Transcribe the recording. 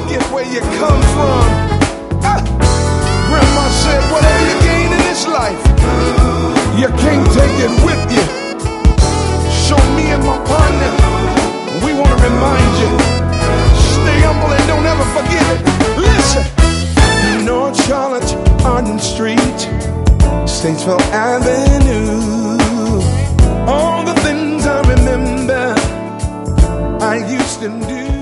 forget where you come from. Grandma said, whatever you gain in this life, you can't take it with you. So me and my partner, we want to remind you, stay humble and don't ever forget it. Listen. North Charlotte, Arden Street, Statesville Avenue. All the things I remember I used to do.